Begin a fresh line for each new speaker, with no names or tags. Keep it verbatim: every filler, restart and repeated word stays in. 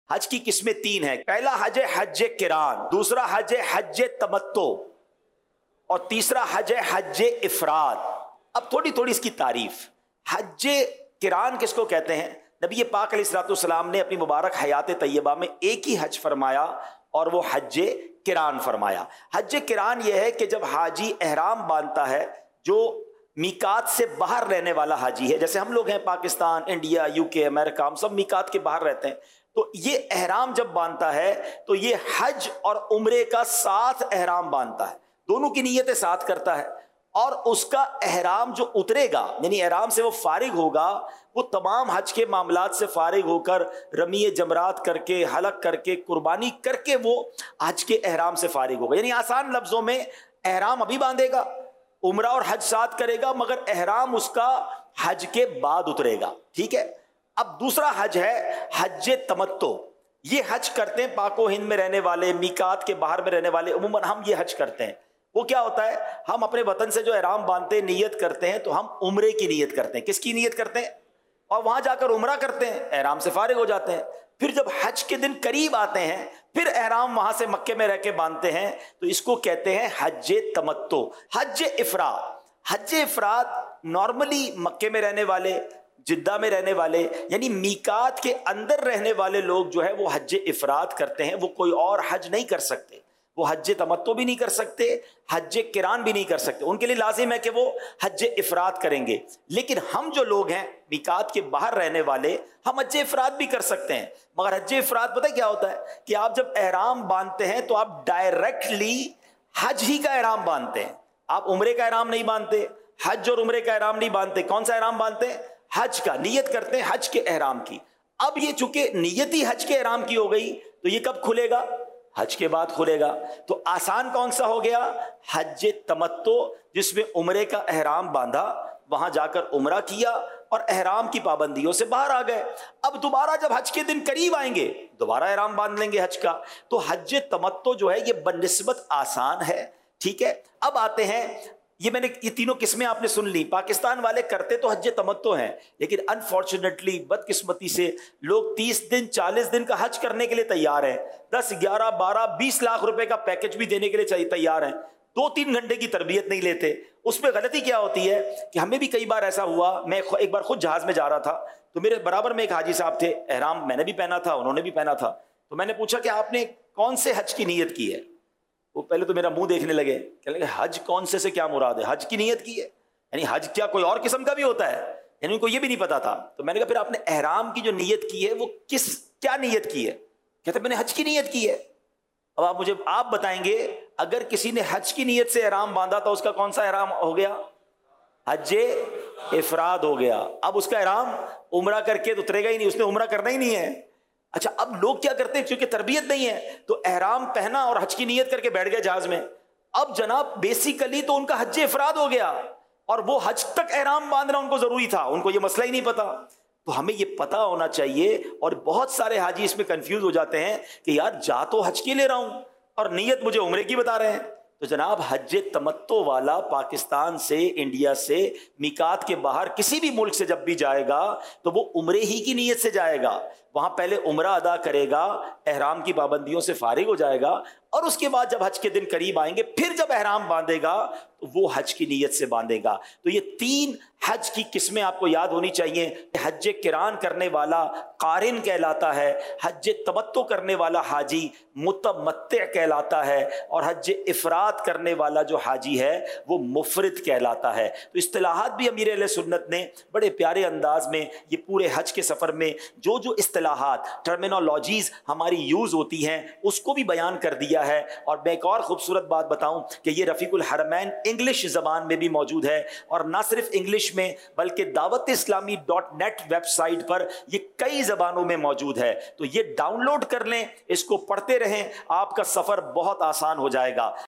حج کی قسمیں تین ہیں. پہلا حج ہے حج قران، دوسرا حج ہے حج تمتع، اور تیسرا حج ہے حج افراد. اب تھوڑی تھوڑی اس کی تعریف. حج قران کس کو کہتے ہیں؟ نبی پاک علیہ الصلوۃ والسلام نے اپنی مبارک حیات طیبہ میں ایک ہی حج فرمایا اور وہ حج قران فرمایا. حج قران یہ ہے کہ جب حاجی احرام باندھتا ہے، جو میقات سے باہر رہنے والا حاجی ہے، جیسے ہم لوگ ہیں پاکستان، انڈیا، یو کے، امریکہ، ہم سب میقات کے باہر رہتے ہیں، تو یہ احرام جب باندھتا ہے تو یہ حج اور عمرے کا ساتھ احرام باندھتا ہے، دونوں کی نیتیں ساتھ کرتا ہے. اور اس کا احرام جو اترے گا، یعنی احرام سے وہ فارغ ہوگا، وہ تمام حج کے معاملات سے فارغ ہو کر رمی جمرات کر کے، حلق کر کے، قربانی کر کے وہ حج کے احرام سے فارغ ہوگا. یعنی آسان لفظوں میں احرام ابھی باندھے گا، عمرہ اور حج ساتھ کرے گا، مگر احرام اس کا حج کے بعد اترے گا. ٹھیک ہے. اب دوسرا حج ہے حج تمتع. یہ حج کرتے ہیں پاک و ہند میں رہنے والے، میقات کے باہر میں رہنے والے، عموماً ہم یہ حج کرتے ہیں. وہ کیا ہوتا ہے؟ ہم اپنے وطن سے جو احرام باندھتے ہیں، نیت کرتے ہیں، تو ہم عمرے کی نیت کرتے ہیں. کس کی نیت کرتے ہیں؟ اور وہاں جا کر عمرہ کرتے ہیں، احرام سے فارغ ہو جاتے ہیں. پھر جب حج کے دن قریب آتے ہیں، پھر احرام وہاں سے مکے میں رہ کے باندھتے ہیں، تو اس کو کہتے ہیں حج تمتع. حج افراد. حج افراد نارملی مکے میں رہنے والے، جدہ میں رہنے والے، یعنی میقات کے اندر رہنے والے لوگ جو ہے وہ حج افراد کرتے ہیں. وہ کوئی اور حج نہیں کر سکتے، وہ حج تمتع بھی نہیں کر سکتے، حج قران بھی نہیں کر سکتے. ان کے لیے لازم ہے کہ وہ حج افراد کریں گے. لیکن ہم جو لوگ ہیں میقات کے باہر رہنے والے، ہم حج افراد بھی کر سکتے ہیں. مگر حج افراد پتہ کیا ہوتا ہے؟ کہ آپ جب احرام باندھتے ہیں تو آپ ڈائریکٹلی حج ہی کا احرام باندھتے ہیں. آپ عمرے کا احرام نہیں باندھتے، حج اور عمرے کا احرام نہیں باندھتے. کون سا احرام باندھتے ہیں؟ حج کا. نیت کرتے ہیں حج کے احرام کی. اب یہ چونکہ نیت ہی حج کے احرام کی ہو گئی، تو یہ کب کھلے گا؟ حج کے بعد کھلے گا. تو آسان کون سا ہو گیا؟ حج تمتع، جس میں عمرے کا احرام باندھا، وہاں جا کر عمرہ کیا اور احرام کی پابندیوں سے باہر آ گئے. اب دوبارہ جب حج کے دن قریب آئیں گے، دوبارہ احرام باندھ لیں گے حج کا. تو حج تمتع جو ہے یہ بنسبت آسان ہے. ٹھیک ہے. اب آتے ہیں، یہ میں نے یہ تینوں قسمیں آپ نے سن لی. پاکستان والے کرتے تو حج تمتع ہیں، لیکن انفارچونیٹلی بدقسمتی سے لوگ تیس دن چالیس دن کا حج کرنے کے لیے تیار ہیں، دس گیارہ بارہ بیس لاکھ روپے کا پیکج بھی دینے کے لیے چاہیے تیار ہیں، دو تین گھنٹے کی تربیت نہیں لیتے. اس میں غلطی کیا ہوتی ہے کہ ہمیں بھی کئی بار ایسا ہوا. میں ایک بار خود جہاز میں جا رہا تھا، تو میرے برابر میں ایک حاجی صاحب تھے، احرام میں نے بھی پہنا تھا، انہوں نے بھی پہنا تھا. تو میں نے پوچھا کہ آپ نے کون سے حج کی نیت کی ہے؟ وہ پہلے تو میرا منہ دیکھنے لگے، کہنے لگے حج کون سے سے کیا مراد ہے؟ حج کی نیت کی ہے؟ یعنی حج کیا کوئی اور قسم کا بھی ہوتا ہے؟ یعنی ان کو یہ بھی نہیں پتا تھا. تو میں نے کہا پھر آپ نے احرام کی جو نیت کی ہے وہ کس کیا نیت کی ہے؟ کہتے میں نے حج کی نیت کی ہے. اب آپ مجھے آپ بتائیں گے، اگر کسی نے حج کی نیت سے احرام باندھا تو اس کا کون سا احرام ہو گیا؟ حج افراد ہو گیا. اب اس کا احرام عمرہ کر کے تو اترے گا ہی نہیں، اس نے عمرہ کرنا ہی نہیں ہے. اچھا، اب لوگ کیا کرتے ہیں؟ کیونکہ تربیت نہیں ہے تو احرام پہنا اور حج کی نیت کر کے بیٹھ گئے جہاز میں. اب جناب بیسیکلی تو ان کا حج افراد ہو گیا، اور وہ حج تک احرام باندھنا ان کو ضروری تھا، ان کو یہ مسئلہ ہی نہیں پتا. تو ہمیں یہ پتا ہونا چاہیے. اور بہت سارے حاجی اس میں کنفیوز ہو جاتے ہیں کہ یار جا تو حج کے لے رہا ہوں اور نیت مجھے عمرے کی بتا رہے ہیں. تو جناب حج تمتع والا پاکستان سے، انڈیا سے، میقات کے باہر کسی بھی ملک سے جب بھی جائے گا تو وہ عمرے ہی کی نیت سے جائے گا. وہاں پہلے عمرہ ادا کرے گا، احرام کی پابندیوں سے فارغ ہو جائے گا، اور اس کے بعد جب حج کے دن قریب آئیں گے پھر جب احرام باندھے گا تو وہ حج کی نیت سے باندھے گا. تو یہ تین حج کی قسمیں آپ کو یاد ہونی چاہیے. حج قران کرنے والا قارن کہلاتا ہے، حج تمتع کرنے والا حاجی متمتع کہلاتا ہے، اور حج افراد کرنے والا جو حاجی ہے وہ مفرد کہلاتا ہے. تو اصطلاحات بھی امیر اہل سنت نے بڑے پیارے انداز میں یہ پورے حج کے سفر میں جو جو اصطلاحات ٹرمینالوجیز ہماری یوز ہوتی ہیں اس کو بھی بیان کر دیا ہے. اور میں ایک اور خوبصورت بات بتاؤں کہ یہ رفیق الحرمین انگلش زبان میں بھی موجود ہے، اور نہ صرف انگلش میں بلکہ Dawat Islami dot net website پر یہ کئی زبانوں میں موجود ہے. تو یہ ڈاؤن لوڈ کر لیں، اس کو پڑھتے رہیں، آپ کا سفر بہت آسان ہو جائے گا.